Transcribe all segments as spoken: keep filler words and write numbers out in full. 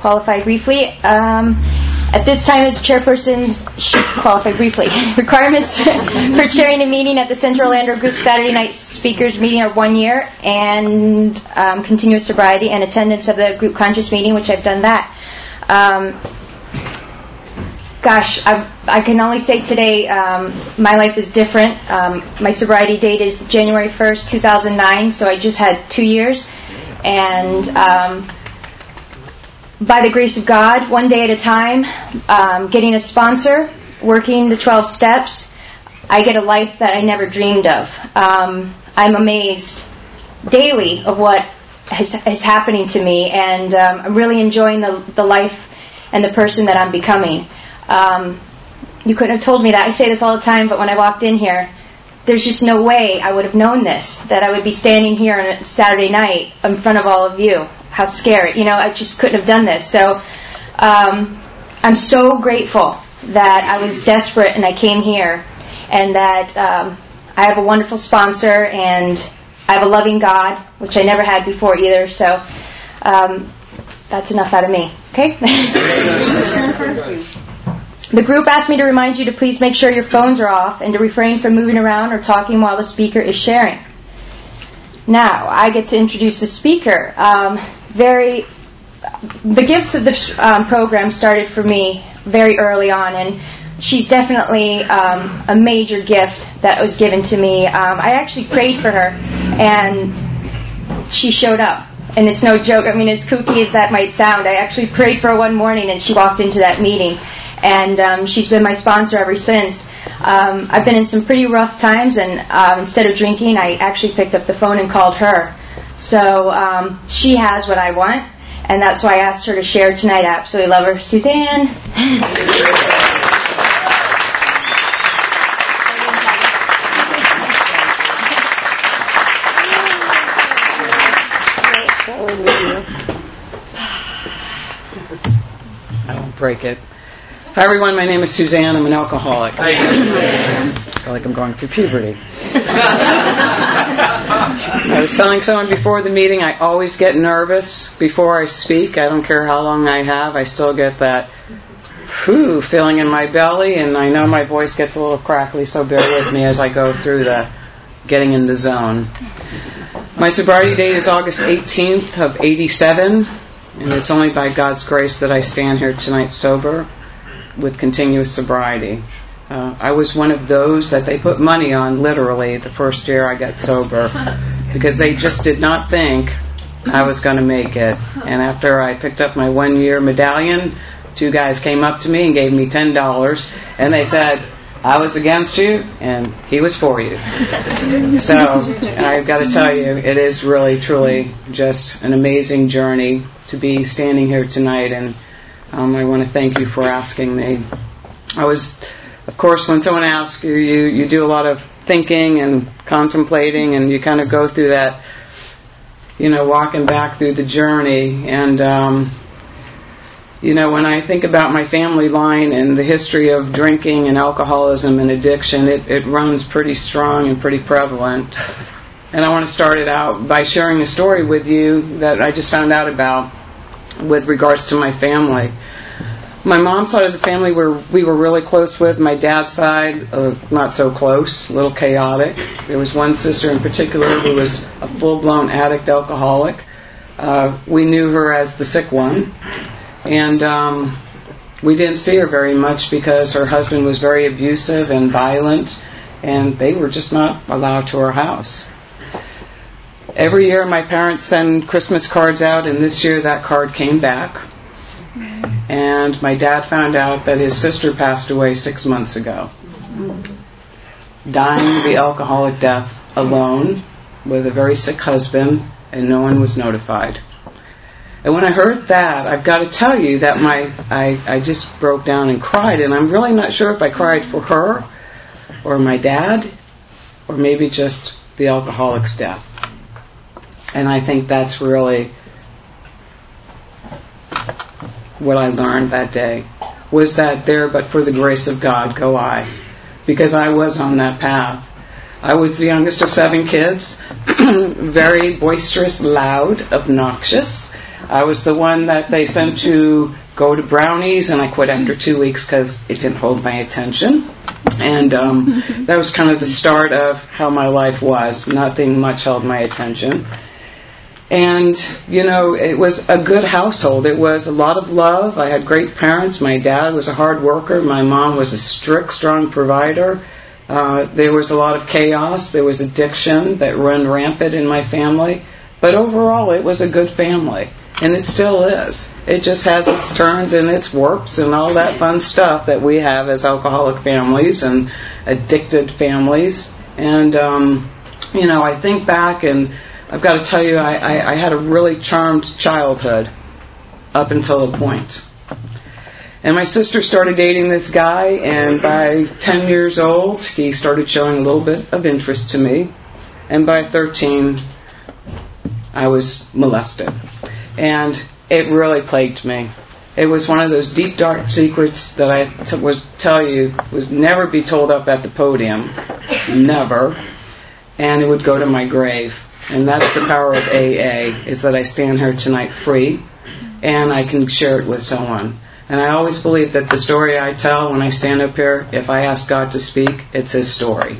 qualify briefly. Um, at this time, as chairpersons, should qualify briefly. Requirements for chairing a meeting at the Central Orlando Group Saturday night speakers meeting are one year, and um, continuous sobriety and attendance of the group conscious meeting, which I've done that. Um, Gosh, I, I can only say today um, my life is different. Um, my sobriety date is January first, two thousand nine, so I just had two years. And um, by the grace of God, one day at a time, um, getting a sponsor, working the twelve steps, I get a life that I never dreamed of. Um, I'm amazed daily of what is, is happening to me, and um, I'm really enjoying the, the life and the person that I'm becoming. Um, you couldn't have told me that. I say this all the time, but when I walked in here, there's just no way I would have known this, that I would be standing here on a Saturday night in front of all of you. How scary. You know, I just couldn't have done this. So um, I'm so grateful that I was desperate and I came here, and that um, I have a wonderful sponsor, and I have a loving God, which I never had before either. So um, that's enough out of me. Okay? The group asked me to remind you to please make sure your phones are off and to refrain from moving around or talking while the speaker is sharing. Now, I get to introduce the speaker. Um, very, the gifts of the um, program started for me very early on, and she's definitely um, a major gift that was given to me. Um, I actually prayed for her, and she showed up. And it's no joke. I mean, as kooky as that might sound, I actually prayed for her one morning, and she walked into that meeting. And um, she's been my sponsor ever since. Um, I've been in some pretty rough times, and uh, instead of drinking, I actually picked up the phone and called her. So um, she has what I want, and that's why I asked her to share tonight. I absolutely love her. Suzanne. I won't break it. Hi everyone, my name is Suzanne. I'm an alcoholic. I feel like I'm going through puberty. I was telling someone before the meeting, I always get nervous before I speak. I don't care how long I have. I still get that whew feeling in my belly, and I know my voice gets a little crackly, so bear with me as I go through the getting in the zone. My sobriety date is August eighteenth of eighty-seven, and it's only by God's grace that I stand here tonight sober with continuous sobriety. Uh, I was one of those that they put money on literally the first year I got sober, because they just did not think I was going to make it. And after I picked up my one-year medallion, two guys came up to me and gave me ten dollars, and they said, I was against you, and he was for you. So I've got to tell you, it is really, truly just an amazing journey to be standing here tonight, and um, I want to thank you for asking me. I was, of course, when someone asks you, you, you do a lot of thinking and contemplating, and you kind of go through that, you know, walking back through the journey, and um, you know, when I think about my family line and the history of drinking and alcoholism and addiction, it, it runs pretty strong and pretty prevalent. And I want to start it out by sharing a story with you that I just found out about with regards to my family. My mom's side of the family were we were really close with. My dad's side, uh, not so close, a little chaotic. There was one sister in particular who was a full-blown addict alcoholic. Uh, we knew her as the sick one. And um, we didn't see her very much because her husband was very abusive and violent, and they were just not allowed to our house. Every year my parents send Christmas cards out, and this year that card came back. And my dad found out that his sister passed away six months ago, dying the alcoholic death alone with a very sick husband, and no one was notified. And when I heard that, I've got to tell you that my I, I just broke down and cried, and I'm really not sure if I cried for her or my dad or maybe just the alcoholic's death. And I think that's really what I learned that day, was that there but for the grace of God go I, because I was on that path. I was the youngest of seven kids, very boisterous, loud, obnoxious. I was the one that they sent to go to Brownies, and I quit after two weeks because it didn't hold my attention. And um, that was kind of the start of how my life was. Nothing much held my attention. And, you know, it was a good household. It was a lot of love. I had great parents. My dad was a hard worker. My mom was a strict, strong provider. Uh, there was a lot of chaos. There was addiction that ran rampant in my family. But overall, it was a good family. And it still is. It just has its turns and its warps and all that fun stuff that we have as alcoholic families and addicted families. And, um, you know, I think back and I've got to tell you, I, I, I had a really charmed childhood up until a point. And my sister started dating this guy, and by ten years old, he started showing a little bit of interest to me. And by thirteen, I was molested. And it really plagued me. It was one of those deep, dark secrets that I t- was tell you was never be told up at the podium. Never. And it would go to my grave. And that's the power of A A, is that I stand here tonight free, and I can share it with someone. And I always believe that the story I tell when I stand up here, if I ask God to speak, it's His story.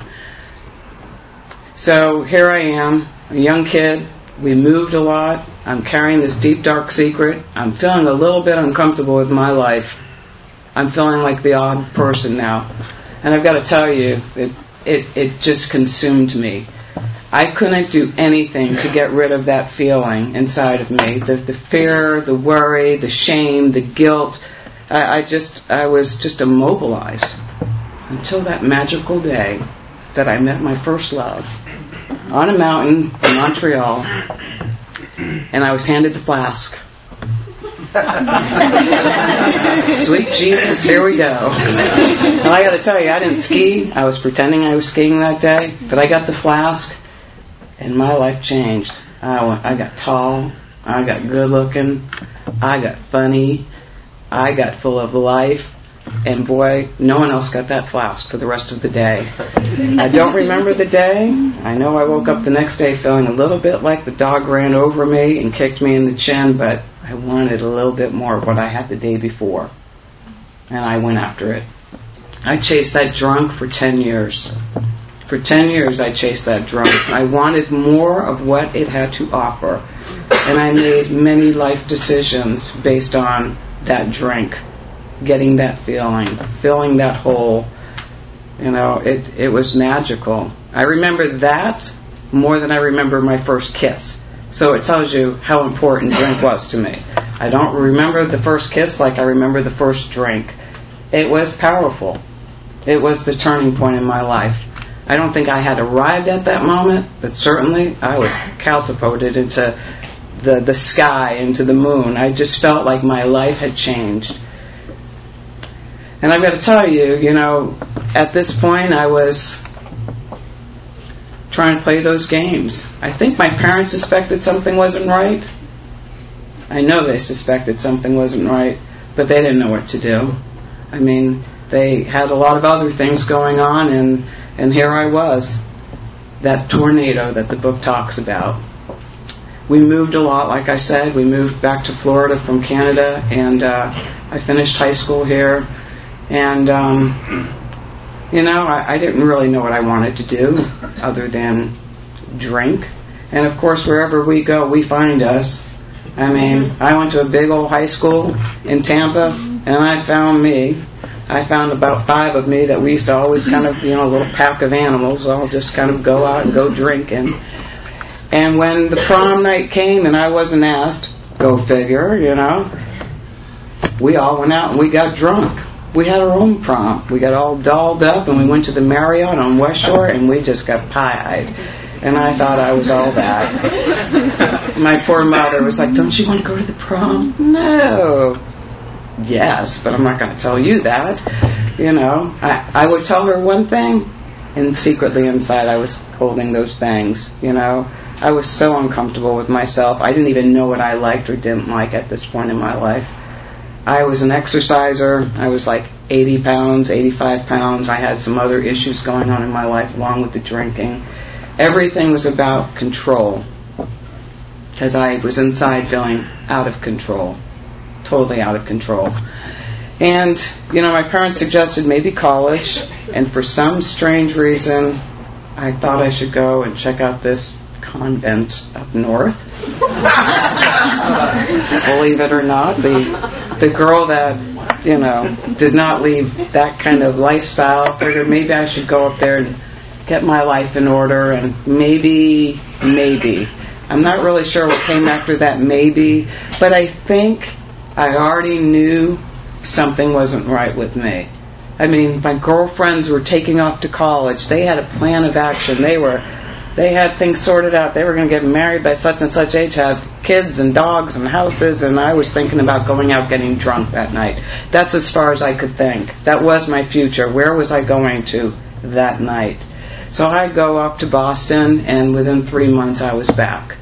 So here I am, a young kid. We moved a lot. I'm carrying this deep, dark secret. I'm feeling a little bit uncomfortable with my life. I'm feeling like the odd person now. And I've got to tell you, it, it, it just consumed me. I couldn't do anything to get rid of that feeling inside of me. The, the fear, the worry, the shame, the guilt. I, I just, I was just immobilized until that magical day that I met my first love on a mountain in Montreal, and I was handed the flask. Sweet Jesus, here we go. Well, I got to tell you, I didn't ski. I was pretending I was skiing that day, but I got the flask. And my life changed. I, went, I got tall. I got good looking. I got funny. I got full of life. And boy, no one else got that flask for the rest of the day. I don't remember the day. I know I woke up the next day feeling a little bit like the dog ran over me and kicked me in the chin, but I wanted a little bit more of what I had the day before. And I went after it. I chased that drunk for ten years. For ten years I chased that drunk. I wanted more of what it had to offer. And I made many life decisions based on that drink, getting that feeling, filling that hole. You know, it, it was magical. I remember that more than I remember my first kiss. So it tells you how important drink was to me. I don't remember the first kiss like I remember the first drink. It was powerful. It was the turning point in my life. I don't think I had arrived at that moment, but certainly I was catapulted into the, the sky, into the moon. I just felt like my life had changed. And I've got to tell you, you know, at this point I was trying to play those games. I think my parents suspected something wasn't right. I know they suspected something wasn't right, but they didn't know what to do. I mean, they had a lot of other things going on, and And here I was, that tornado that the book talks about. We moved a lot, like I said. We moved back to Florida from Canada, and uh, I finished high school here. And, um, you know, I, I didn't really know what I wanted to do other than drink. And, of course, wherever we go, we find us. I mean, I went to a big old high school in Tampa, and I found me. I found about five of me that we used to always kind of, you know, a little pack of animals, all just kind of go out and go drinking. And when the prom night came and I wasn't asked, go figure, you know, we all went out and we got drunk. We had our own prom. We got all dolled up and we went to the Marriott on West Shore and we just got pie-eyed. And I thought I was all that. My poor mother was like, don't you want to go to the prom? No. Yes, but I'm not going to tell you that. You know, I, I would tell her one thing, and secretly inside I was holding those things. You know, I was so uncomfortable with myself. I didn't even know what I liked or didn't like at this point in my life. I was an exerciser. I was like eighty pounds, eighty-five pounds. I had some other issues going on in my life along with the drinking. Everything was about control. because I was inside feeling out of control, totally out of control. And, you know, my parents suggested maybe college, and for some strange reason, I thought I should go and check out this convent up north. Believe it or not, the the girl that, you know, did not leave that kind of lifestyle, figured maybe I should go up there and get my life in order, and maybe, maybe. I'm not really sure what came after that maybe, but I think I already knew something wasn't right with me. I mean, my girlfriends were taking off to college. They had a plan of action. They were, they had things sorted out. They were going to get married by such and such age, have kids and dogs and houses, and I was thinking about going out getting drunk that night. That's as far as I could think. That was my future. Where was I going to that night? So I go up to Boston, and within three months I was back.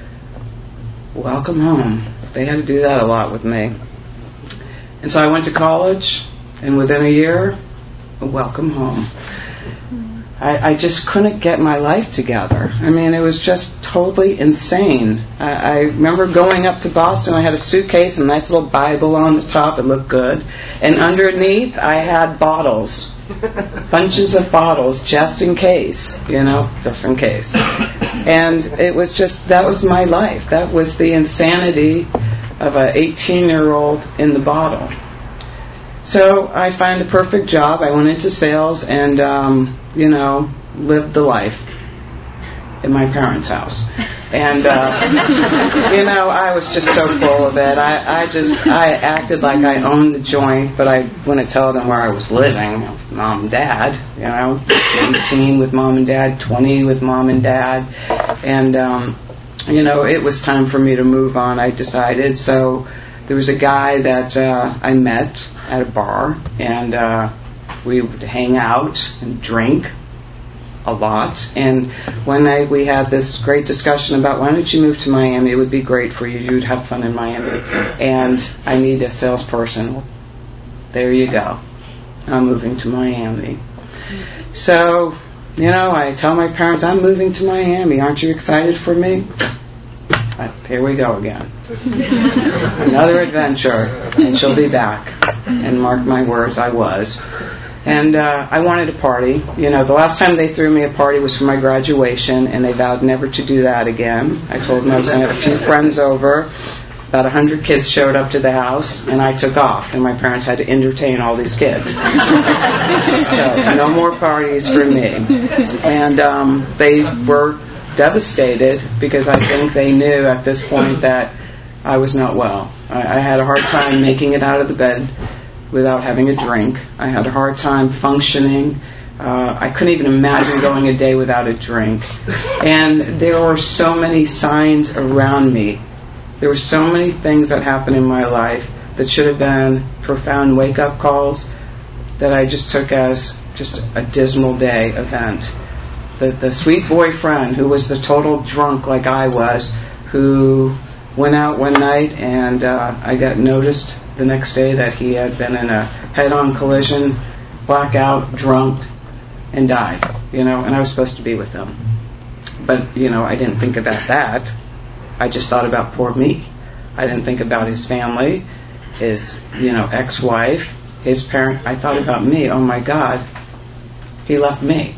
Welcome home. They had to do that a lot with me. And so I went to college, and within a year, welcome home. I, I just couldn't get my life together. I mean, it was just totally insane. I, I remember going up to Boston. I had a suitcase and a nice little Bible on the top. It looked good. And underneath, I had bottles, bunches of bottles, just in case, you know, just in case. And it was just, that was my life. That was the insanity of an eighteen-year-old in the bottle. So I found the perfect job. I went into sales and, um, you know, lived the life in my parents' house. And, uh, you know, I was just so full of it. I, I just, I acted like I owned the joint, but I wouldn't tell them where I was living. Mom and Dad, you know, eighteen with Mom and Dad, twenty with Mom and Dad. And, um, you know, it was time for me to move on, I decided. So there was a guy that uh, I met at a bar, and uh, we would hang out and drink a lot. And one night we had this great discussion about, why don't you move to Miami? It would be great for you. You'd have fun in Miami. And I need a salesperson. Well, there you go. I'm moving to Miami. So, you know, I tell my parents, I'm moving to Miami. Aren't you excited for me? But here we go again. Another adventure, and she'll be back. And mark my words, I was. And uh, I wanted a party. You know, the last time they threw me a party was for my graduation, and they vowed never to do that again. I told them I was going to have a few friends over. About a hundred kids showed up to the house, and I took off, and my parents had to entertain all these kids. So, no more parties for me. And um, they were devastated, because I think they knew at this point that I was not well. I, I had a hard time making it out of the bed without having a drink. I had a hard time functioning. Uh, I couldn't even imagine going a day without a drink. And there were so many signs around me. There were so many things that happened in my life that should have been profound wake-up calls that I just took as just a dismal day event. The, the sweet boyfriend who was the total drunk like I was, who went out one night, and uh, I got noticed the next day that he had been in a head-on collision, blackout, drunk, and died. You know, and I was supposed to be with him. But, you know, I didn't think about that. I just thought about poor me. I didn't think about his family, his, you know, ex-wife, his parent. I thought about me. Oh, my God. He left me.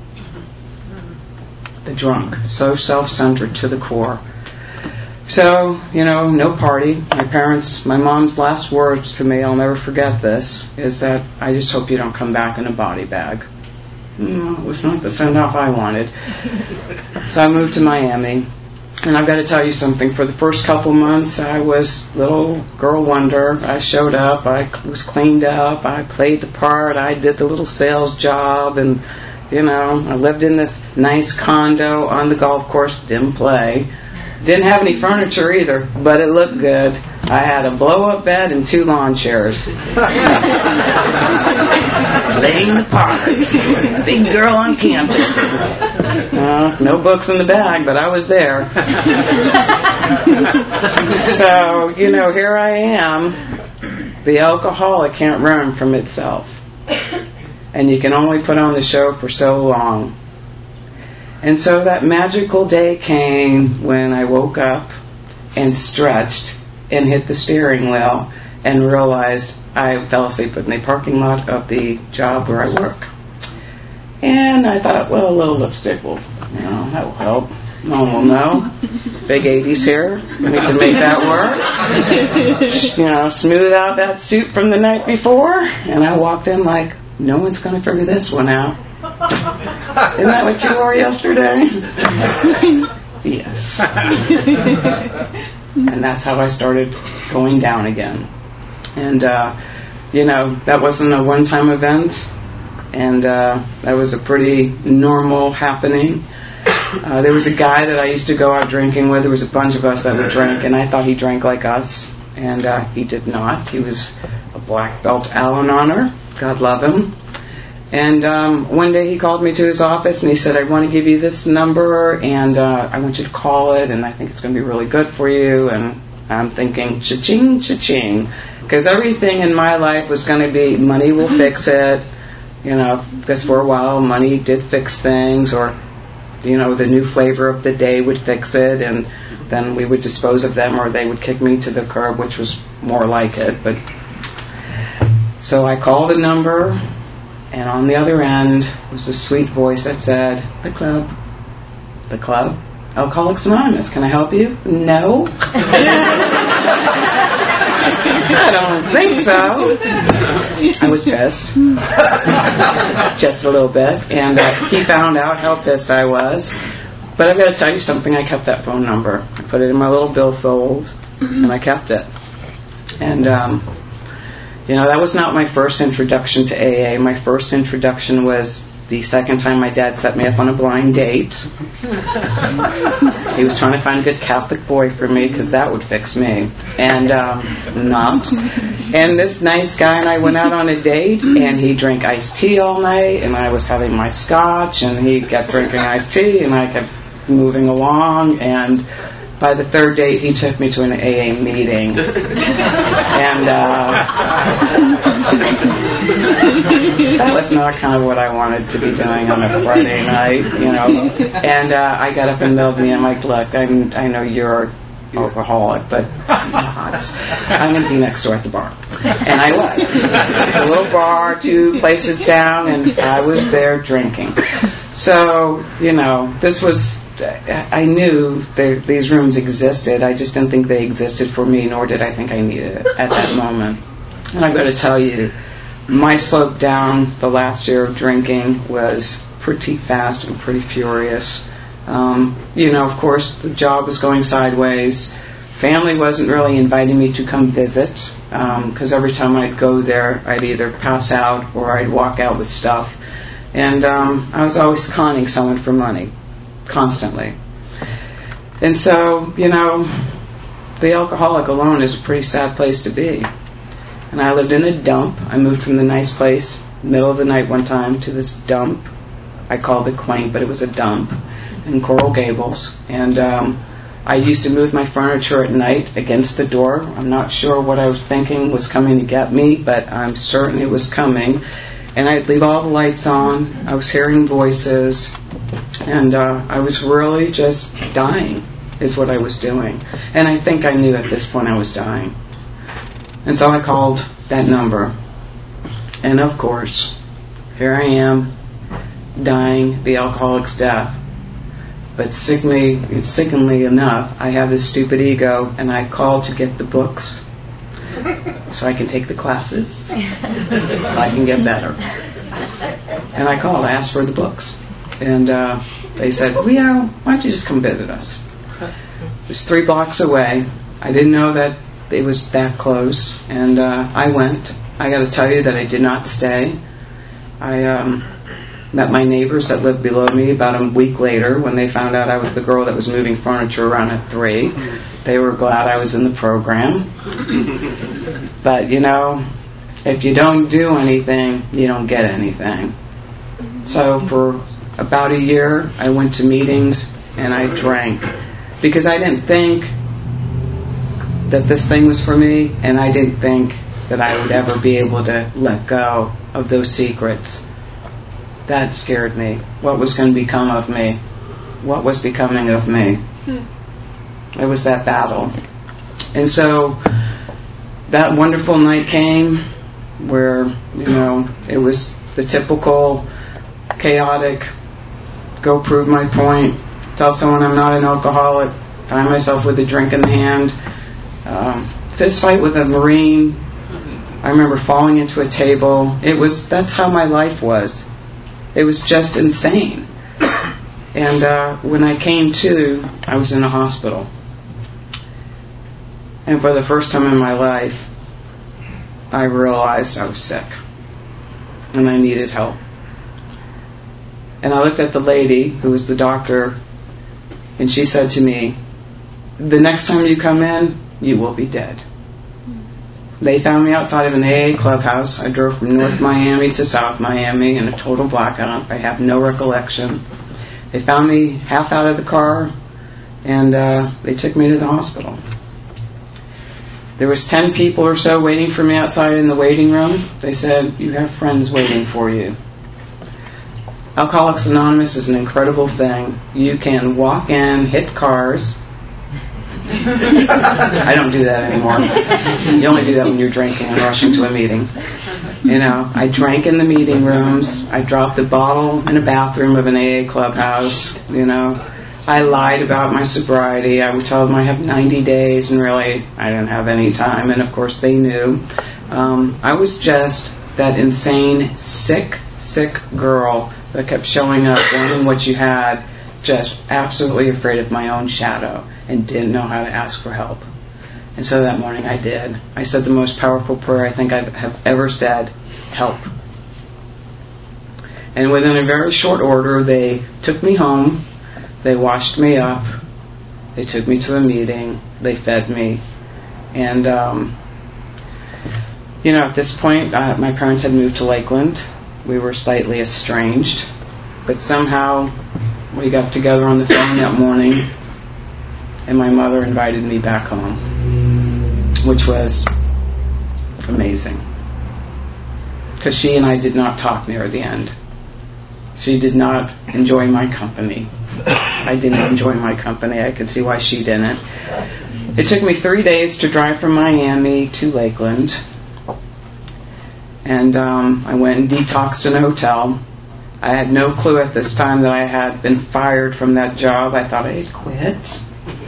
The drunk. So self-centered to the core. So, you know, no party. My parents, my mom's last words to me, I'll never forget this, is that, I just hope you don't come back in a body bag. No, it was not the send-off I wanted. So I moved to Miami. And I've got to tell you something. For the first couple months, I was little girl wonder. I showed up. I was cleaned up. I played the part. I did the little sales job. And, you know, I lived in this nice condo on the golf course. Didn't play. Didn't have any furniture either, but it looked good. I had a blow-up bed and two lawn chairs. Playing the part. Big girl on campus. Uh, no books in the bag, but I was there. So, you know, here I am. The alcoholic can't run from itself. And you can only put on the show for so long. And so that magical day came when I woke up and stretched and hit the steering wheel and realized I fell asleep in the parking lot of the job where I work. And I thought, well, a little lipstick will, you know, that will help. No one will know. Big eighties hair. We can make that work. You know, smooth out that suit from the night before. And I walked in like, no one's going to figure this one out. Isn't that what you wore yesterday? Yes. And that's how I started going down again. And, uh, you know, that wasn't a one-time event. And uh, that was a pretty normal happening. Uh, there was a guy that I used to go out drinking with. There was a bunch of us that would drink, and I thought he drank like us, and uh, he did not. He was a black belt Al-Anoner. God love him. And um, one day he called me to his office, and he said, I want to give you this number, and uh, I want you to call it, and I think it's going to be really good for you. And I'm thinking, cha-ching, cha-ching, because everything in my life was going to be money will fix it. You know, because for a while money did fix things, or, you know, the new flavor of the day would fix it, and then we would dispose of them, or they would kick me to the curb, which was more like it. But so I called the number, and on the other end was a sweet voice that said, the club. The club? Alcoholics Anonymous. Can I help you? No. I don't think so. I was pissed. Just a little bit. And uh, he found out how pissed I was. But I've got to tell you something. I kept that phone number. I put it in my little billfold, and I kept it. And, um, you know, that was not my first introduction to A A. My first introduction was the second time my dad set me up on a blind date. He was trying to find a good Catholic boy for me, because that would fix me. And um, not. And this nice guy and I went out on a date, and he drank iced tea all night, and I was having my scotch, and he kept drinking iced tea, and I kept moving along. And by the third date, he took me to an A A meeting. And uh, that was not kind of what I wanted to be doing on a Friday night, you know. And uh, I got up in the middle of the meeting. I'm like, look, I'm, I know you're an alcoholic, but I'm not. I'm going to be next door at the bar. And I was. There's a little bar two places down, and I was there drinking. So, you know, this was... I knew there, these rooms existed. I just didn't think they existed for me, nor did I think I needed it at that moment. And I've got to tell you, my slope down the last year of drinking was pretty fast and pretty furious. Um, you know, of course, the job was going sideways. Family wasn't really inviting me to come visit, because um, every time I'd go there, I'd either pass out or I'd walk out with stuff. And um, I was always conning someone for money. Constantly. And so, you know, the alcoholic alone is a pretty sad place to be. And I lived in a dump. I moved from the nice place, middle of the night one time, to this dump. I called it quaint, but it was a dump in Coral Gables. And um, I used to move my furniture at night against the door. I'm not sure what I was thinking was coming to get me, but I'm certain it was coming. And I'd leave all the lights on. I was hearing voices. And uh, I was really just dying, is what I was doing. And I think I knew at this point I was dying. And so I called that number. And of course, here I am, dying the alcoholic's death. But sickeningly, sickeningly enough, I have this stupid ego, and I call to get the books so I can take the classes, so I can get better. And I called, I asked for the books. And uh, they said, well, you know, why don't you just come visit us? It was three blocks away. I didn't know that it was that close. And uh, I went. I got to tell you that I did not stay. I um, met my neighbors that lived below me about a week later when they found out I was the girl that was moving furniture around at three. They were glad I was in the program. But, you know, if you don't do anything, you don't get anything. So for about a year, I went to meetings and I drank because I didn't think that this thing was for me, and I didn't think that I would ever be able to let go of those secrets. That scared me. What was going to become of me? What was becoming of me? It was that battle. And so that wonderful night came where, you know, it was the typical chaotic, go prove my point, tell someone I'm not an alcoholic, find myself with a drink in the hand, um, fist fight with a Marine. I remember falling into a table. It was, that's how my life was. It was just insane. And uh, when I came to, I was in a hospital. And for the first time in my life, I realized I was sick. And I needed help. And I looked at the lady who was the doctor, and she said to me, the next time you come in, you will be dead. They found me outside of an A A clubhouse. I drove from North Miami to South Miami in a total blackout. I have no recollection. They found me half out of the car, and uh, they took me to the hospital. There was ten people or so waiting for me outside in the waiting room. They said, you have friends waiting for you. Alcoholics Anonymous is an incredible thing. You can walk in, hit cars. I don't do that anymore. You only do that when you're drinking and rushing to a meeting. You know, I drank in the meeting rooms. I dropped the bottle in a bathroom of an A A clubhouse. You know, I lied about my sobriety. I would tell them I have ninety days, and really, I didn't have any time. And of course, they knew. Um, I was just that insane, sick, sick girl that kept showing up, wanting what you had, just absolutely afraid of my own shadow, and didn't know how to ask for help. And so that morning I did. I said the most powerful prayer I think I have ever said, help. And within a very short order, they took me home, they washed me up, they took me to a meeting, they fed me. And, um, you know, at this point, uh, my parents had moved to Lakeland. We were slightly estranged. But somehow we got together on the phone that morning, and my mother invited me back home, which was amazing. Because she and I did not talk near the end. She did not enjoy my company. I didn't enjoy my company. I could see why she didn't. It took me three days to drive from Miami to Lakeland. And um, I went and detoxed in a hotel. I had no clue at this time that I had been fired from that job. I thought I had quit.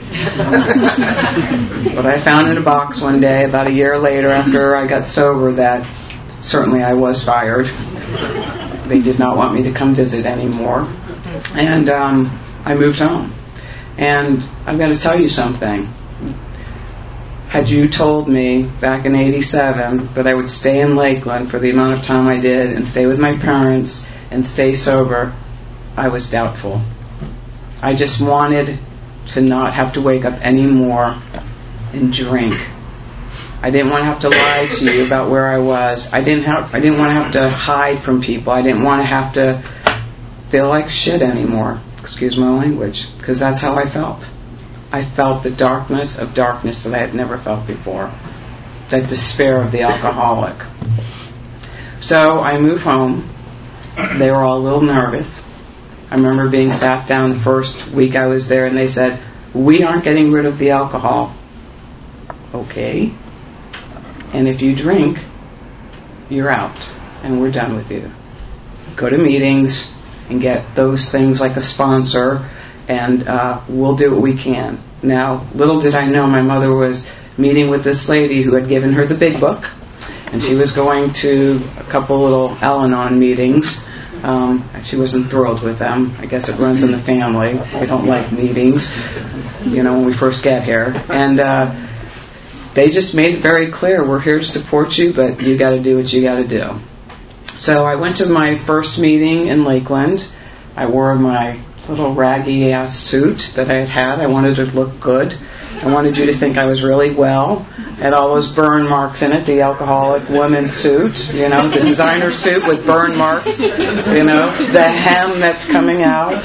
But I found in a box one day, about a year later after I got sober, that certainly I was fired. They did not want me to come visit anymore. And um, I moved home. And I'm going to tell you something. Had you told me back in eighty-seven that I would stay in Lakeland for the amount of time I did and stay with my parents and stay sober, I was doubtful. I just wanted to not have to wake up anymore and drink. I didn't want to have to lie to you about where I was. I didn't have I didn't want to have to hide from people. I didn't want to have to feel like shit anymore. Excuse my language, because that's how I felt. I felt the darkness of darkness that I had never felt before. That despair of the alcoholic. So I moved home. They were all a little nervous. I remember being sat down the first week I was there, and they said, we aren't getting rid of the alcohol. Okay. And if you drink, you're out, and we're done with you. Go to meetings and get those things like a sponsor, and uh, we'll do what we can. Now, little did I know my mother was meeting with this lady who had given her the big book, and she was going to a couple little Al-Anon meetings. Um, she wasn't thrilled with them. I guess it runs in the family. We don't like meetings, you know, when we first get here. And uh, they just made it very clear, we're here to support you, but you got to do what you got to do. So I went to my first meeting in Lakeland. I wore my little raggy ass suit that I had had. I wanted to look good. I wanted you to think I was really well. I had all those burn marks in it, the alcoholic woman's suit, you know, the designer suit with burn marks, you know, the hem that's coming out.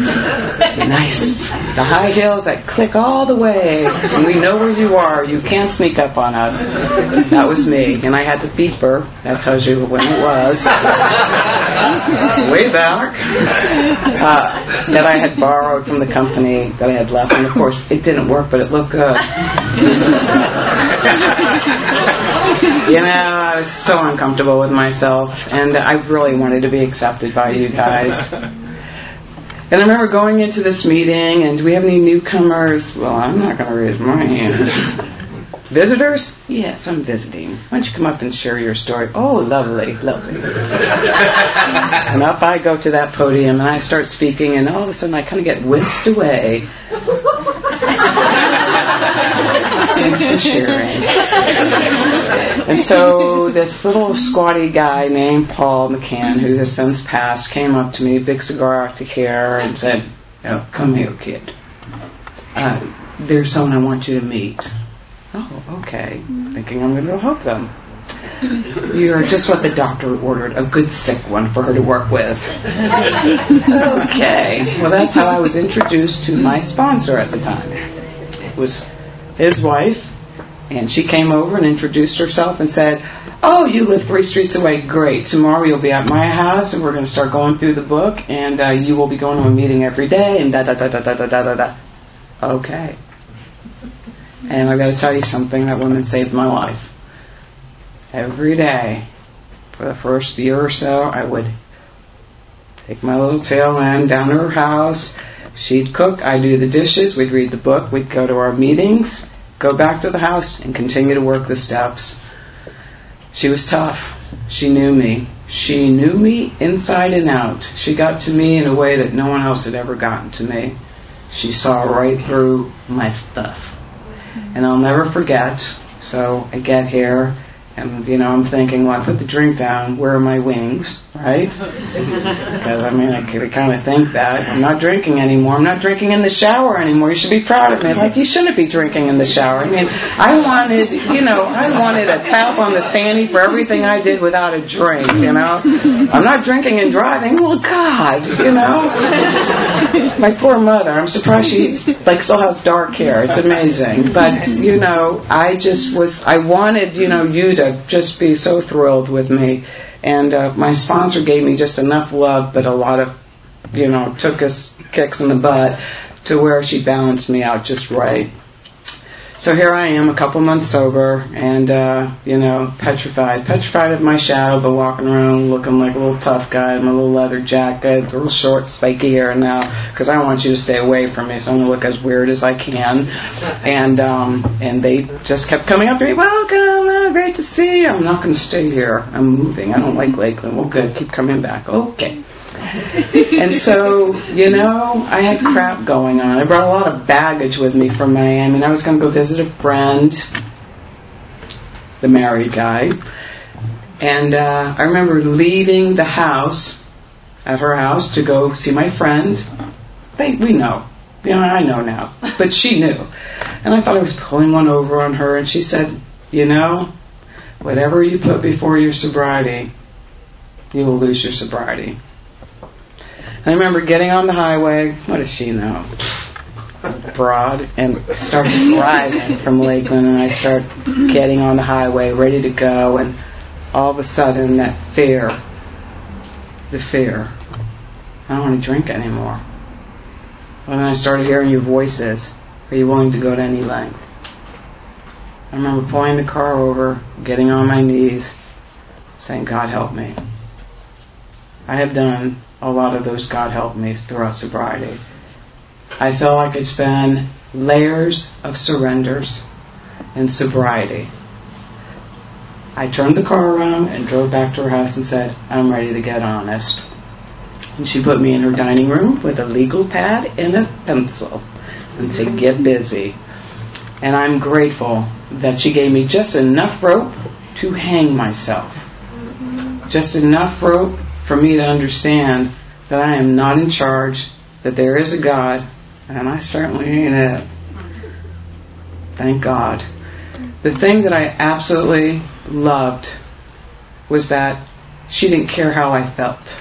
Nice. The high heels that click all the way, and we know where you are. You can't sneak up on us. That was me. And I had the beeper. That tells you when it was. way back, uh, that I had borrowed from the company that I had left. And of course, it didn't work, but it looked good. You know, I was so uncomfortable with myself, and I really wanted to be accepted by you guys. And I remember going into this meeting, and do we have any newcomers? Well, I'm not going to raise my hand. Visitors? Yes, I'm visiting. Why don't you come up and share your story? Oh, lovely, lovely. And up I go to that podium, and I start speaking, and all of a sudden I kind of get whisked away into sharing. And so this little squatty guy named Paul McCann, who has since passed, came up to me, big cigar out to hair, and said, oh, come here, kid. Uh, there's someone I want you to meet. Oh, okay. Thinking I'm going to help them. You're just what the doctor ordered, a good sick one for her to work with. Okay. Well, that's how I was introduced to my sponsor at the time. It was his wife, and she came over and introduced herself and said, oh, you live three streets away. Great. Tomorrow you'll be at my house, and we're going to start going through the book, and uh, you will be going to a meeting every day, and da-da-da-da-da-da-da-da. Okay. And I've got to tell you something, that woman saved my life. Every day, for the first year or so, I would take my little tail end down to her house. She'd cook, I'd do the dishes, we'd read the book, we'd go to our meetings, go back to the house, and continue to work the steps. She was tough. She knew me. She knew me inside and out. She got to me in a way that no one else had ever gotten to me. She saw right through my stuff. And I'll never forget, so I get here, and, you know, I'm thinking, well, I put the drink down, where are my wings, right? Because, I mean, I kind of think that. I'm not drinking anymore. I'm not drinking in the shower anymore. You should be proud of me. Like, you shouldn't be drinking in the shower. I mean, I wanted, you know, I wanted a tap on the fanny for everything I did without a drink, you know? I'm not drinking and driving. Well, God, you know? My poor mother, I'm surprised she, like, still has dark hair. It's amazing. But, you know, I just was, I wanted, you know, you to just be so thrilled with me. And uh, my sponsor gave me just enough love, but a lot of, you know, took us kicks in the butt to where she balanced me out just right. So here I am, a couple months sober, and, uh, you know, petrified. Petrified of my shadow, but walking around looking like a little tough guy in my little leather jacket, a little short, spiky hair now, because I want you to stay away from me, so I'm going to look as weird as I can. And um, and they just kept coming up to me, welcome, oh, great to see you. I'm not going to stay here. I'm moving. I don't like Lakeland. Well, good. Keep coming back. Okay. And so, you know, I had crap going on. I brought a lot of baggage with me from Miami. And I was going to go visit a friend, the married guy. And uh, I remember leaving the house, at her house, to go see my friend. They, we know. You know, I know now. But she knew. And I thought I was pulling one over on her. And she said, you know, whatever you put before your sobriety, you will lose your sobriety. I remember getting on the highway. What does she know? Broad. And started driving from Lakeland, and I start getting on the highway, ready to go, and all of a sudden that fear, the fear, I don't want to drink anymore. And then I started hearing your voices. Are you willing to go to any length? I remember pulling the car over, getting on my knees, saying, God help me. I have done a lot of those God help me's throughout sobriety. I felt like it's been layers of surrenders in sobriety. I turned the car around and drove back to her house and said, I'm ready to get honest. And she put me in her dining room with a legal pad and a pencil and said, get busy. And I'm grateful that she gave me just enough rope to hang myself. Just enough rope for me to understand that I am not in charge, that there is a God, and I certainly ain't it. Thank God. The thing that I absolutely loved was that she didn't care how I felt.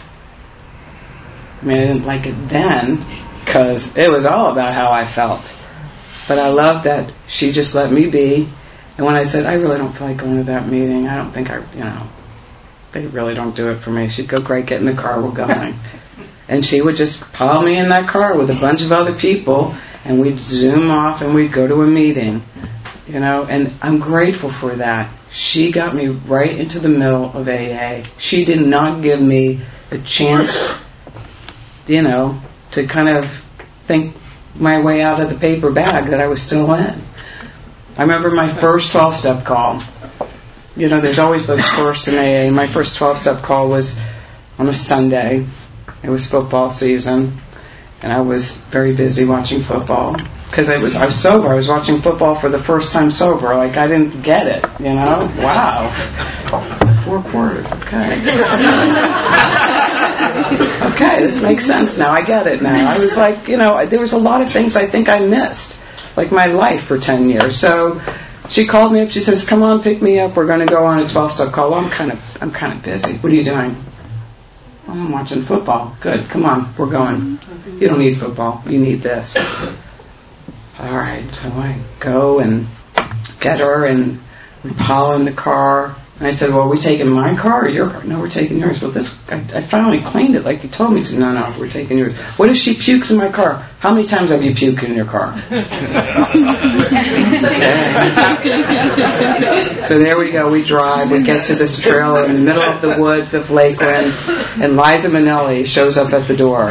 I mean, I didn't like it then, because it was all about how I felt. But I loved that she just let me be. And when I said, I really don't feel like going to that meeting, I don't think I, you know, they really don't do it for me. She'd go, great, get in the car, we're going. And she would just pile me in that car with a bunch of other people, and we'd zoom off and we'd go to a meeting. You know, and I'm grateful for that. She got me right into the middle of A A. She did not give me a chance, you know, to kind of think my way out of the paper bag that I was still in. I remember my first twelve-step call. You know, there's always those firsts in A A. My first twelve-step call was on a Sunday. It was football season, and I was very busy watching football. Because I was I was sober. I was watching football for the first time sober. Like, I didn't get it, you know? Wow. Four quarters, okay. Okay, this makes sense now. I get it now. I was like, you know, there was a lot of things I think I missed, like my life for ten years. So she called me up. She says, come on, pick me up. We're going to go on a twelve-step call. Well, I'm kind of, I'm kind of busy. What are you doing? Well, I'm watching football. Good, come on, we're going. You don't need football. You need this. All right, so I go and get her, and we pile in the car. And I said, well, are we taking my car or your car? No, we're taking yours. Well, this, I, I finally cleaned it like you told me to. No, no, we're taking yours. What if she pukes in my car? How many times have you puked in your car? Okay. So there we go. We drive. We get to this trailer in the middle of the woods of Lakeland, and Liza Minnelli shows up at the door.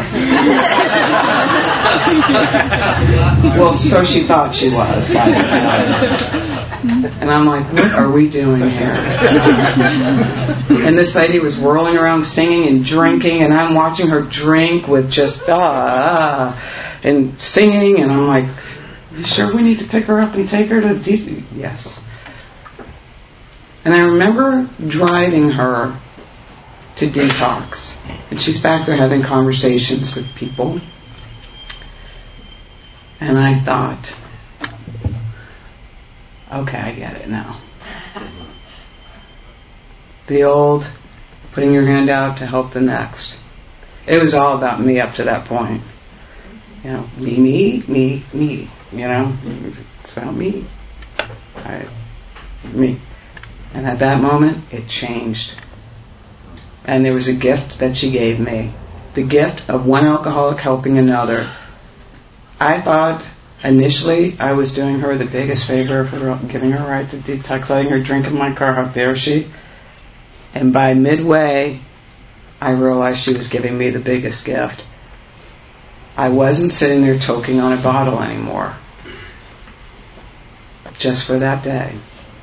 Well, so she thought she was, Liza Minnelli. And I'm like, what are we doing here? And this lady was whirling around singing and drinking, and I'm watching her drink with just ah, ah and singing, and I'm like, you sure we need to pick her up and take her to D C? Yes. And I remember driving her to detox, and she's back there having conversations with people, and I thought, okay, I get it now. The old putting your hand out to help the next. It was all about me up to that point. You know, me, me, me, me. You know, it's about me. I, me. And at that moment, it changed. And there was a gift that she gave me. The gift of one alcoholic helping another. I thought initially I was doing her the biggest favor for giving her a right to detox, letting her drink in my car. How dare she? And by midway, I realized she was giving me the biggest gift. I wasn't sitting there toking on a bottle anymore. Just for that day.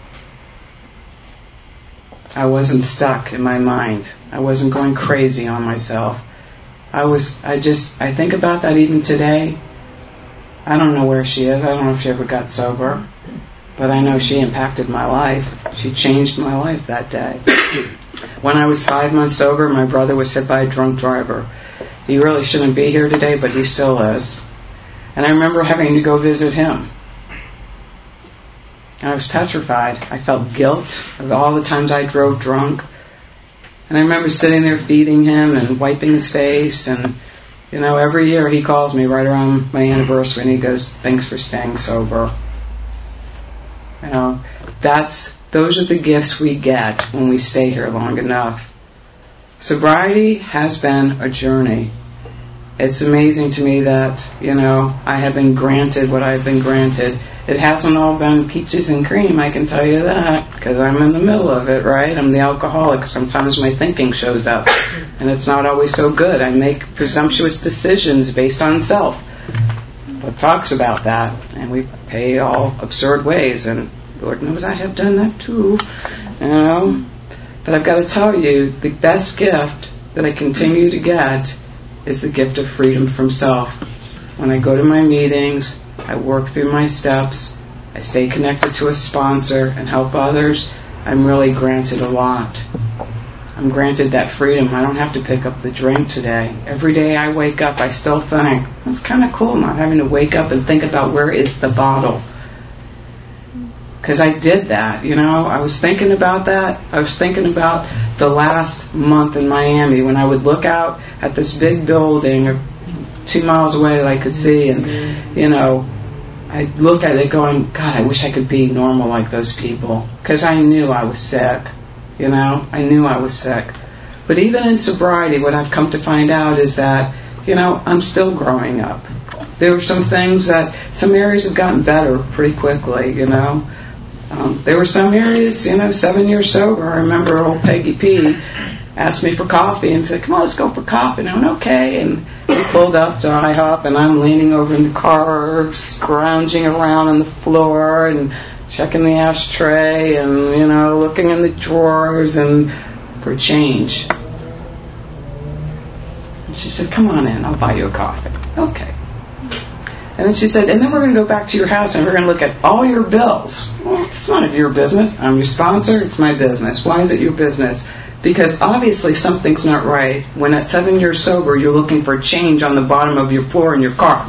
I wasn't stuck in my mind. I wasn't going crazy on myself. I was, I just, I think about that even today. I don't know where she is. I don't know if she ever got sober. But I know she impacted my life. She changed my life that day. When I was five months sober, my brother was hit by a drunk driver. He really shouldn't be here today, but he still is. And I remember having to go visit him. And I was petrified. I felt guilt of all the times I drove drunk. And I remember sitting there feeding him and wiping his face. And, you know, every year he calls me right around my anniversary and he goes, thanks for staying sober. You know, that's, those are the gifts we get when we stay here long enough. Sobriety has been a journey. It's amazing to me that, you know, I have been granted what I've been granted. It hasn't all been peaches and cream, I can tell you that, because I'm in the middle of it, right? I'm the alcoholic. Sometimes my thinking shows up, and it's not always so good. I make presumptuous decisions based on self. But talks about that, and we pay all absurd ways, and Lord knows I have done that too, you know. But I've got to tell you, the best gift that I continue to get is the gift of freedom from self. When I go to my meetings, I work through my steps, I stay connected to a sponsor and help others, I'm really granted a lot. I'm granted that freedom. I don't have to pick up the drink today. Every day I wake up, I still think, that's kind of cool not having to wake up and think about where is the bottle. Because I did that, you know. I was thinking about that. I was thinking about the last month in Miami when I would look out at this big building two miles away that I could see, and, you know, I'd look at it going, God, I wish I could be normal like those people. Because I knew I was sick. You know, I knew I was sick. But even in sobriety, what I've come to find out is that, you know, I'm still growing up. There were some things that, some areas have gotten better pretty quickly, you know. Um, there were some areas, you know, seven years sober. I remember old Peggy P asked me for coffee and said, come on, let's go for coffee. And I went, okay. And we pulled up to IHOP, and I'm leaning over in the car, scrounging around on the floor and checking the ashtray and, you know, looking in the drawers and for change. And she said, come on in, I'll buy you a coffee. Okay. And then she said, and then we're going to go back to your house and we're going to look at all your bills. Well, it's none of your business. I'm your sponsor. It's my business. Why is it your business? Because obviously something's not right when at seven years sober you're looking for change on the bottom of your floor in your car.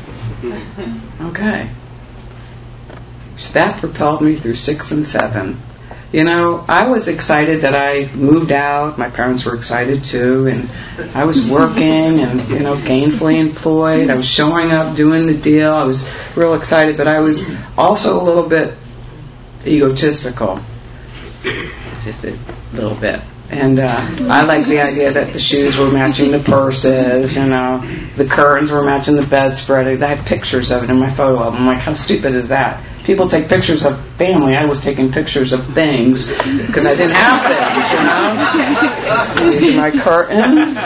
Okay. So that propelled me through six and seven. You know, I was excited that I moved out. My parents were excited too, and I was working and, you know, gainfully employed. I was showing up, doing the deal. I was real excited, but I was also a little bit egotistical. Just a little bit. And uh, I liked the idea that the shoes were matching the purses, you know, the curtains were matching the bedspread. I had pictures of it in my photo album. I'm like, how stupid is that? People take pictures of family. I was taking pictures of things because I didn't have things, you know. These are my curtains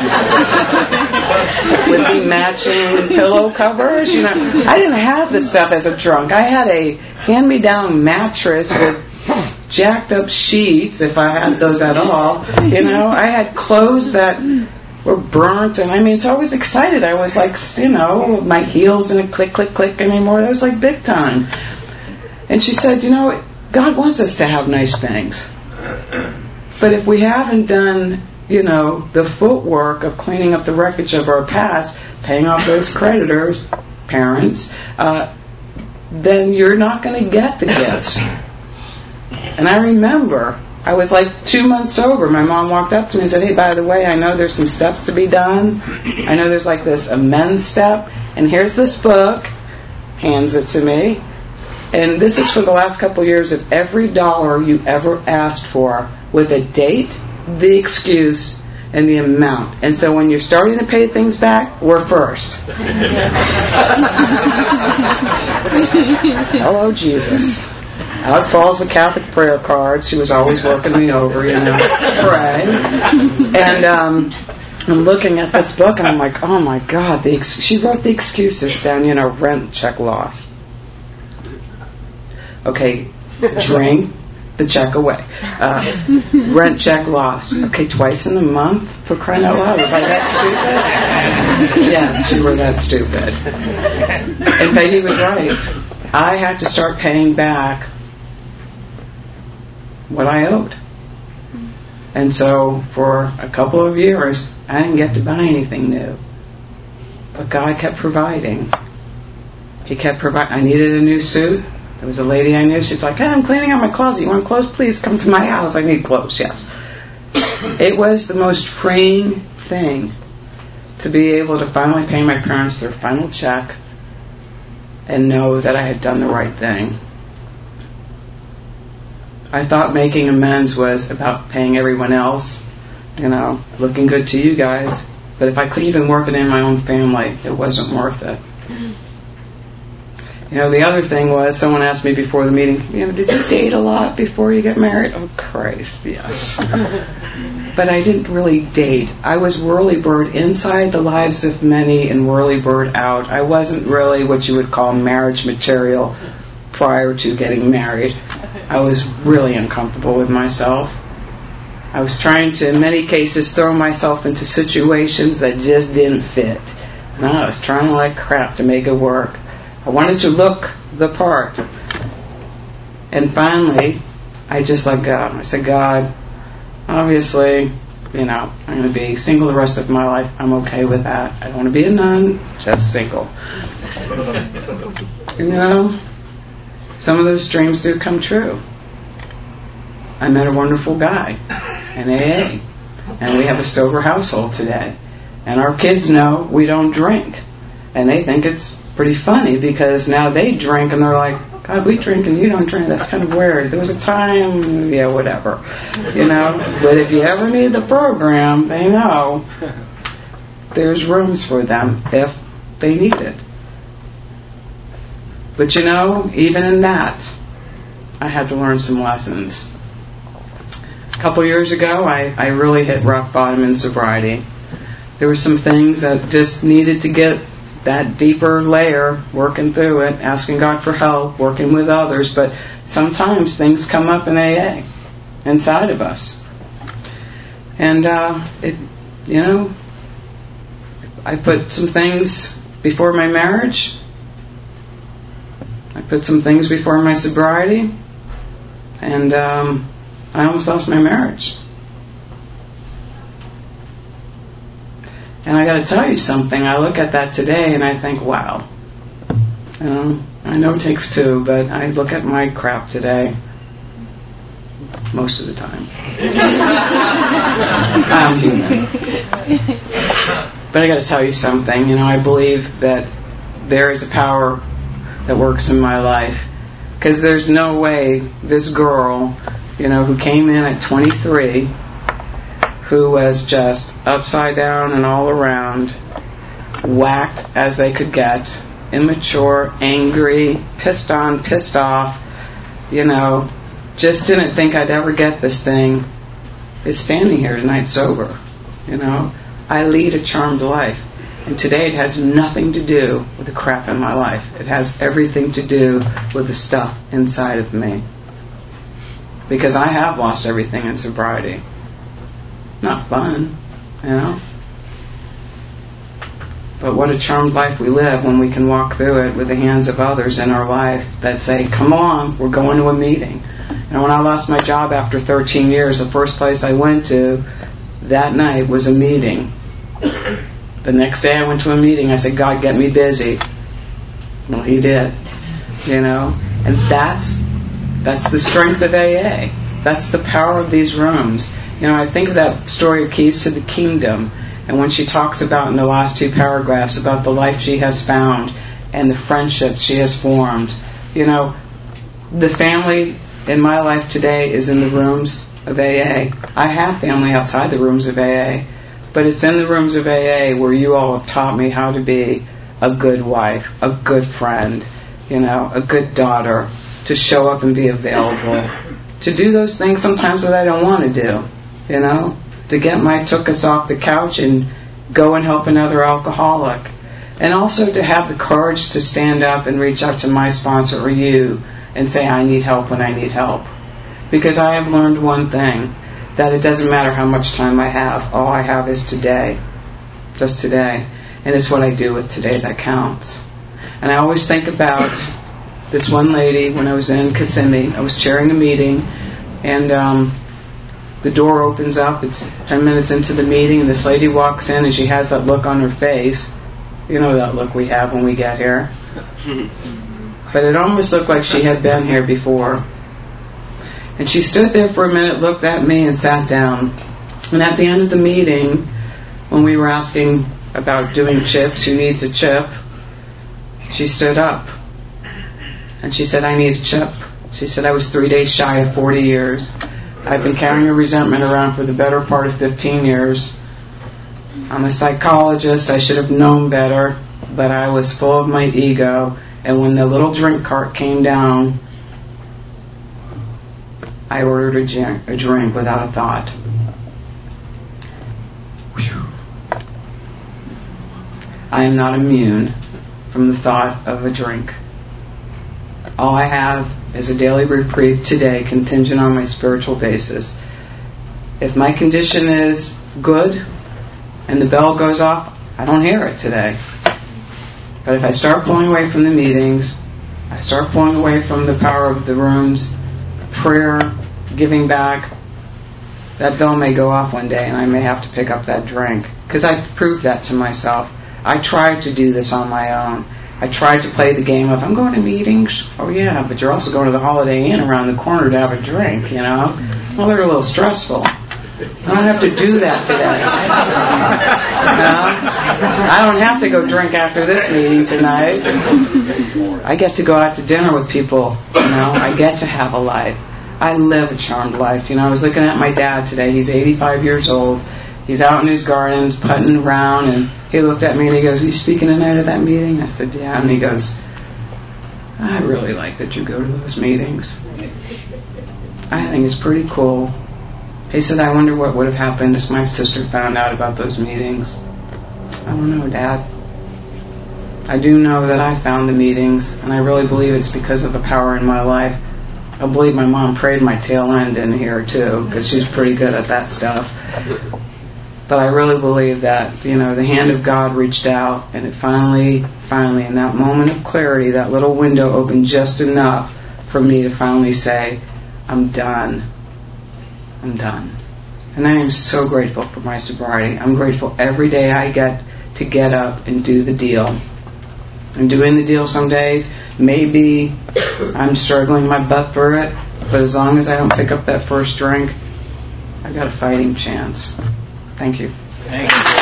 with the matching pillow covers, you know. I didn't have this stuff as a drunk. I had a hand-me-down mattress with jacked up sheets, if I had those at all. You know, I had clothes that were burnt, and I mean, so I was excited. I was like, you know, my heels didn't click, click, click anymore. That was like big time. And she said, you know, God wants us to have nice things. But if we haven't done, you know, the footwork of cleaning up the wreckage of our past, paying off those creditors, parents, uh, then you're not going to get the gifts. And I remember, I was like two months sober. My mom walked up to me and said, hey, by the way, I know there's some steps to be done. I know there's like this amends step. And here's this book. Hands it to me. And this is for the last couple of years of every dollar you ever asked for with a date, the excuse, and the amount. And so when you're starting to pay things back, we're first. Hello, Jesus. Out falls the Catholic prayer card. She was always working me over, you know, pray. And um, I'm looking at this book, and I'm like, oh my God. The ex- she wrote the excuses down, you know, rent, check lost. Okay, drink, the check away. Uh, rent, check lost. Okay, twice in a month, for crying out loud. Was I that stupid? Yes, you were that stupid. And Peggy was right. I had to start paying back what I owed. And so for a couple of years, I didn't get to buy anything new. But God kept providing. He kept providing. I needed a new suit. There was a lady I knew. She was like, hey, I'm cleaning out my closet. You want clothes? Please come to my house. I need clothes. Yes. It was the most freeing thing to be able to finally pay my parents their final check and know that I had done the right thing. I thought making amends was about paying everyone else, you know, looking good to you guys. But if I couldn't even work it in my own family, it wasn't worth it. You know, the other thing was, someone asked me before the meeting, you know, did you date a lot before you get married? Oh, Christ, yes. But I didn't really date. I was whirlybird inside the lives of many and whirlybird out. I wasn't really what you would call marriage material prior to getting married. I was really uncomfortable with myself. I was trying to, in many cases, throw myself into situations that just didn't fit. And I was trying like crap to make it work. I wanted to look the part. And finally, I just let go. I said, God, obviously, you know, I'm going to be single the rest of my life. I'm okay with that. I don't want to be a nun, just single. You know, some of those dreams do come true. I met a wonderful guy in A A, and we have a sober household today. And our kids know we don't drink. And they think it's pretty funny because now they drink and they're like, God, we drink and you don't drink. That's kind of weird. There was a time, yeah, whatever. You know? But if you ever need the program, they know there's rooms for them if they need it. But you know, even in that, I had to learn some lessons. A couple years ago, I, I really hit rock bottom in sobriety. There were some things that just needed to get that deeper layer, working through it, asking God for help, working with others. But sometimes things come up in A A inside of us. And, uh, it, you know, I put some things before my marriage. I put some things before my sobriety. And um, I almost lost my marriage. And I got to tell you something. I look at that today and I think, wow. You know, I know it takes two, but I look at my crap today most of the time. I'm human. But I got to tell you something. You know, I believe that there is a power that works in my life. Because there's no way this girl, you know, who came in at twenty-three, who was just upside down and all around, whacked as they could get, immature, angry, pissed on, pissed off, you know, just didn't think I'd ever get this thing, is standing here tonight sober. You know, I lead a charmed life. And today it has nothing to do with the crap in my life. It has everything to do with the stuff inside of me. Because I have lost everything in sobriety. Not fun, you know. But what a charmed life we live when we can walk through it with the hands of others in our life that say, come on, we're going to a meeting. And when I lost my job after thirteen years, the first place I went to that night was a meeting. The next day I went to a meeting. I said, God, get me busy. Well, He did. You know? And that's that's the strength of A A. That's the power of these rooms. You know, I think of that story of Keys to the Kingdom, and when she talks about in the last two paragraphs about the life she has found and the friendships she has formed. You know, the family in my life today is in the rooms of A A. I have family outside the rooms of A A. But it's in the rooms of A A where you all have taught me how to be a good wife, a good friend, you know, a good daughter, to show up and be available, to do those things sometimes that I don't want to do, you know, to get my tuchus off the couch and go and help another alcoholic. And also to have the courage to stand up and reach out to my sponsor or you and say, I need help when I need help. Because I have learned one thing. That it doesn't matter how much time I have. All I have is today. Just today. And it's what I do with today that counts. And I always think about this one lady when I was in Kissimmee. I was chairing a meeting, and um, the door opens up. It's ten minutes into the meeting, and this lady walks in, and she has that look on her face. You know that look we have when we get here. But it almost looked like she had been here before. And she stood there for a minute, looked at me, and sat down. And at the end of the meeting, when we were asking about doing chips, who needs a chip, she stood up. And she said, I need a chip. She said, I was three days shy of forty years. I've been carrying a resentment around for the better part of fifteen years. I'm a psychologist. I should have known better. But I was full of my ego. And when the little drink cart came down, I ordered a, gin- a drink without a thought. Whew. I am not immune from the thought of a drink. All I have is a daily reprieve today, contingent on my spiritual basis. If my condition is good and the bell goes off, I don't hear it today. But if I start pulling away from the meetings, I start pulling away from the power of the rooms, prayer, giving back, that bell may go off one day and I may have to pick up that drink. Because I've proved that to myself. I tried to do this on my own. I tried to play the game of, I'm going to meetings. Oh yeah, but you're also going to the Holiday Inn around the corner to have a drink, you know. Well, they're a little stressful. I don't have to do that today. You know? I don't have to go drink after this meeting tonight. I get to go out to dinner with people. You know, I get to have a life. I live a charmed life. You know, I was looking at my dad today. He's eighty-five years old. He's out in his gardens putting around, and he looked at me and he goes, "Are you speaking tonight at that meeting?" I said, "Yeah." And he goes, "I really like that you go to those meetings. I think it's pretty cool." He said, "I wonder what would have happened if my sister found out about those meetings." I don't know, Dad. I do know that I found the meetings, and I really believe it's because of the power in my life. I believe my mom prayed my tail end in here too, because she's pretty good at that stuff. But I really believe that, you know, the hand of God reached out, and it finally, finally, in that moment of clarity, that little window opened just enough for me to finally say, "I'm done. I'm done." And I am so grateful for my sobriety. I'm grateful every day I get to get up and do the deal. I'm doing the deal some days. Maybe I'm struggling my butt for it, but as long as I don't pick up that first drink, I've got a fighting chance. Thank you. Thank you.